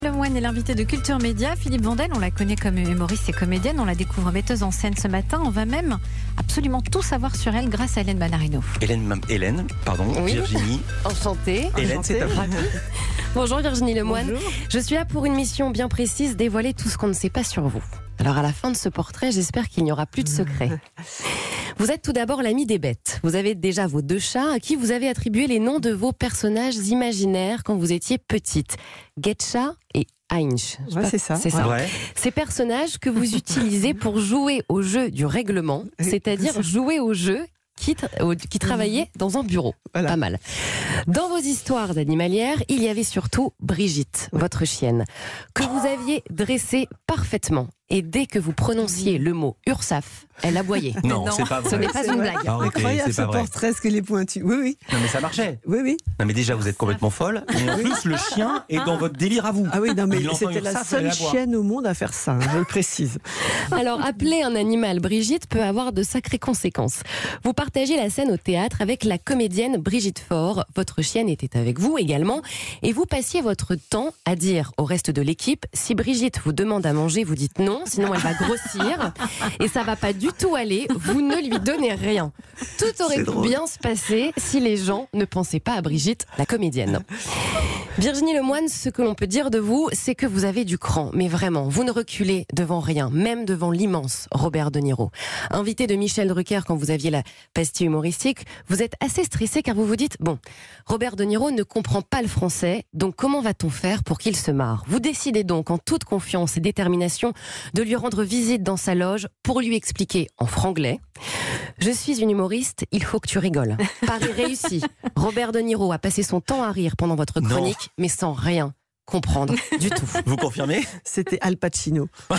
Lemoine est l'invité de Culture Média. Philippe Vandel, on la connaît comme humoriste et comédienne, on la découvre metteuse en scène ce matin. On va même absolument tout savoir sur elle grâce à Hélène Manarino. Hélène, Oui. Virginie. Enchantée. Hélène, c'est ta Bonjour Virginie Lemoine. Bonjour. Je suis là pour une mission bien précise, dévoiler tout ce qu'on ne sait pas sur vous. Alors à la fin de ce portrait, j'espère qu'il n'y aura plus de secrets. Vous êtes tout d'abord l'ami des bêtes. Vous avez déjà vos 2 chats à qui vous avez attribué les noms de vos personnages imaginaires quand vous étiez petite. Getcha et Heinz. Ouais, c'est ça. C'est ça. Ouais. Ces personnages que vous utilisez pour jouer au jeu du règlement, Oui, c'est-à-dire c'est ça. jouer au jeu qui travaillait dans un bureau. Voilà. Pas mal. Dans vos histoires d'animalières, il y avait surtout Brigitte, votre chienne, que vous aviez dressée parfaitement. Et dès que vous prononciez le mot URSAF, elle aboyait. Non, c'est pas Ce vrai. n'est pas une blague. Arrêtez, Incroyable c'est ce pas vrai. portrait, ce qu'il est pointu. Oui, oui. Non mais ça marchait. Oui. Non mais déjà vous êtes complètement folle. Et en plus le chien est dans votre délire à vous. Ah oui, non, mais Il entend c'était la URSAF, seule elle aboie. chienne au monde à faire ça, je le précise. Alors, appeler un animal Brigitte peut avoir de sacrées conséquences. Vous partagez la scène au théâtre avec la comédienne Brigitte Faure. Votre chienne était avec vous également. Et vous passiez votre temps à dire au reste de l'équipe, si Brigitte vous demande à manger, vous dites non, sinon elle va grossir. Et ça va pas du tout aller, vous ne lui donnez rien. Tout aurait pu bien se passer si les gens ne pensaient pas à Brigitte, la comédienne. Virginie Lemoine, ce que l'on peut dire de vous, c'est que vous avez du cran. Mais vraiment, vous ne reculez devant rien, même devant l'immense Robert De Niro. Invité de Michel Drucker quand vous aviez la pastille humoristique, vous êtes assez stressé car vous vous dites, bon, Robert De Niro ne comprend pas le français, donc comment va-t-on faire pour qu'il se marre? Vous décidez donc en toute confiance et détermination de lui rendre visite dans sa loge pour lui expliquer en franglais. Je suis une humoriste, il faut que tu rigoles. Pari réussi. Robert De Niro a passé son temps à rire pendant votre chronique, mais sans rien comprendre du tout. Vous confirmez? C'était Al Pacino. Mais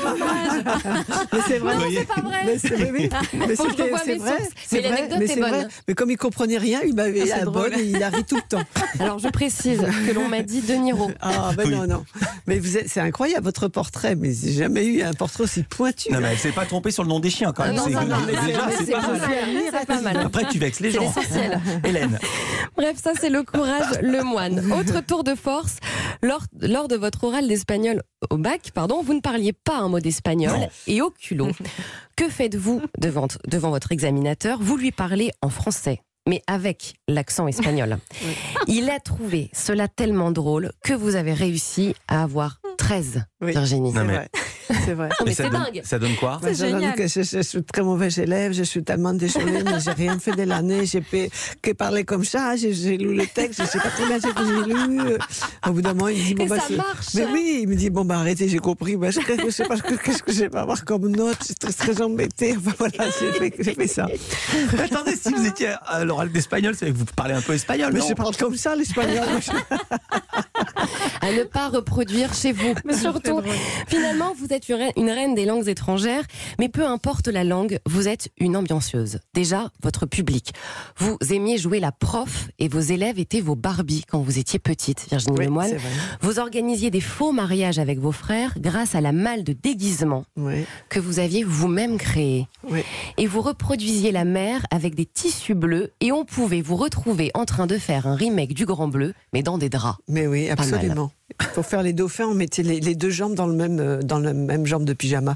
c'est vrai. Non, C'est pas vrai. Mais c'est oui. Mais Faut que je c'était- revoie c'est mes vrai. sources. C'est Mais vrai, l'anecdote mais est c'est bonne. vrai. Mais comme il comprenait rien, il m'avait c'est la drôle. bonne et il a ri tout le temps. Alors je précise que l'on m'a dit De Niro. Ah ben Oui. non. Mais c'est incroyable votre portrait. Mais j'ai jamais eu un portrait aussi pointu. Non mais elle s'est pas trompée sur le nom des chiens quand même. Non, C'est- non, mais déjà c'est- c'est pas c'est- mal. C'est pas mal. Après tu vexes les C'est gens. l'essentiel. Hélène. Bref, ça c'est le courage Lemoine. Autre tour de force, lors de votre oral d'espagnol au bac, vous ne parliez pas un mot d'espagnol Non. et au culot. Que faites-vous devant votre examinateur? Vous lui parlez en français, mais avec l'accent espagnol. Il a trouvé cela tellement drôle que vous avez réussi à avoir 13, Oui. Virginie. Non, C'est mais- vrai. C'est vrai. Non, mais ça c'est donne, dingue. ça donne quoi? Moi, j'avoue génial. que je suis très mauvais élève, je suis tellement désolée, mais j'ai rien fait de l'année, j'ai que parlé comme ça, j'ai lu le texte, je sais pas très bien ce que j'ai lu. Au bout d'un moment, il me dit, bon, Et bah, ça marche. mais oui, il me dit, bon, bah, arrêtez, j'ai compris, bah, je sais pas qu'est-ce que je vais avoir comme note, je suis très embêtée, enfin, voilà, j'ai fait ça. Mais attendez, si vous étiez à l'oral d'espagnol, c'est que vous parlez un peu espagnol, Mais non? je parle comme ça, l'espagnol. À ne pas reproduire chez vous. Surtout, finalement, vous êtes une reine des langues étrangères, mais peu importe la langue, vous êtes une ambiancieuse. Déjà, votre public. Vous aimiez jouer la prof et vos élèves étaient vos Barbies quand vous étiez petite, Virginie Oui, Lemoine. c'est vrai. Vous organisiez des faux mariages avec vos frères grâce à la malle de déguisement Oui, que vous aviez vous-même créée. oui. Et vous reproduisiez la mer avec des tissus bleus et on pouvait vous retrouver en train de faire un remake du Grand Bleu, mais dans des draps. Mais oui, Pas mal. absolument. Pour faire les dauphins, on mettait les 2 jambes dans le même jambe de pyjama.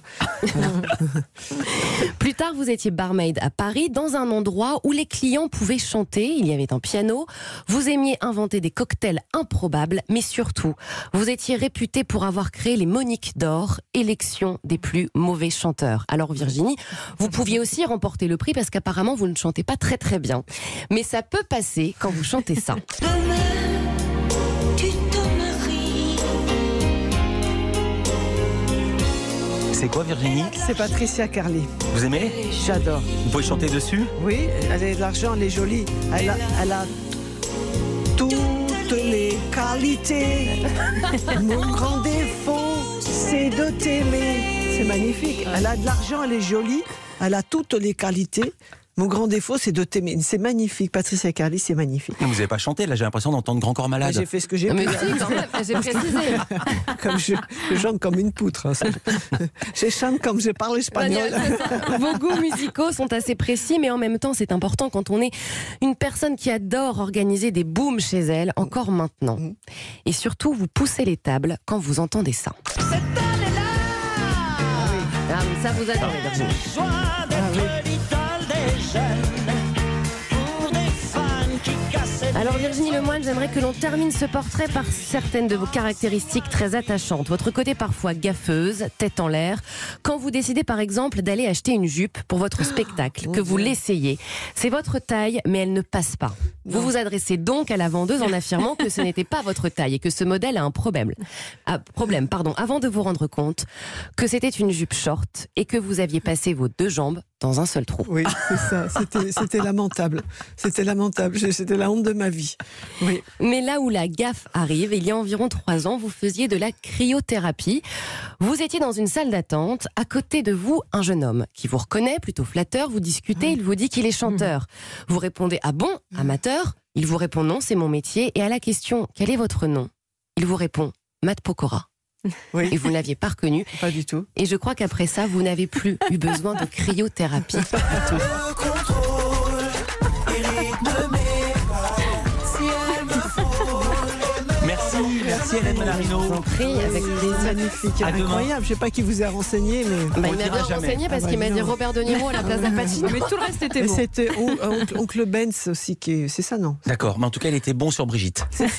Plus tard, vous étiez barmaid à Paris, dans un endroit où les clients pouvaient chanter. Il y avait un piano. Vous aimiez inventer des cocktails improbables, mais surtout, vous étiez réputé pour avoir créé les Moniques d'Or, élection des plus mauvais chanteurs. Alors Virginie, vous pouviez aussi remporter le prix parce qu'apparemment, vous ne chantez pas très très bien. Mais ça peut passer quand vous chantez ça. C'est quoi Virginie? C'est Patricia Carly. Vous aimez? J'adore. Vous pouvez chanter dessus? Oui, elle a de l'argent, elle est jolie. Elle a toutes les qualités. Mon grand défaut, c'est de t'aimer. C'est magnifique. Elle a de l'argent, elle est jolie. Elle a toutes les qualités. Mon grand défaut, c'est de t'aimer. C'est magnifique. Patricia Carly, c'est magnifique. Vous n'avez pas chanté, là j'ai l'impression d'entendre Grand Corps Malade. J'ai fait ce que j'ai pu. Mais si, quand même, j'ai précisé. Comme je chante comme une poutre. Hein, je chante comme je parle espagnol. Vos goûts musicaux sont assez précis, mais en même temps, c'est important quand on est une personne qui adore organiser des booms chez elle, encore maintenant. Et surtout, vous poussez les tables quand vous entendez ça. Ah oui, ça vous adorez, Virginie. Alors Virginie Lemoine, j'aimerais que l'on termine ce portrait par certaines de vos caractéristiques très attachantes. Votre côté parfois gaffeuse, tête en l'air. Quand vous décidez par exemple d'aller acheter une jupe pour votre spectacle, que vous l'essayez, c'est votre taille mais elle ne passe pas. Vous vous adressez donc à la vendeuse en affirmant que ce n'était pas votre taille et que ce modèle a un problème. Avant de vous rendre compte que c'était une jupe short et que vous aviez passé vos 2 jambes dans un seul trou. Oui, c'est ça. C'était lamentable. C'était lamentable. C'était la honte de ma vie. Oui. Mais là où la gaffe arrive, il y a environ 3 ans, vous faisiez de la cryothérapie. Vous étiez dans une salle d'attente. À côté de vous, un jeune homme qui vous reconnaît, plutôt flatteur. Vous discutez, il vous dit qu'il est chanteur. Vous répondez « Ah bon, amateur ?» Il vous répond « Non, c'est mon métier. » Et à la question « Quel est votre nom ?» Il vous répond « Matt Pokora ». Oui. Et vous ne l'aviez pas reconnu. Pas du tout. Et je crois qu'après ça, vous n'avez plus eu besoin de cryothérapie. Merci Hélène Manarino. Je vous en prie, avec plaisir. Magnifique, À demain. incroyable. Je sais pas qui vous a renseigné, mais. Il On m'a le bien dira jamais. renseigné parce qu'il m'a dit Robert De Niro à la place d'Al Pacino. Mais tout le reste était Et bon. c'était oncle Benz aussi qui est. C'est ça, non? D'accord, mais en tout cas il était bon sur Brigitte.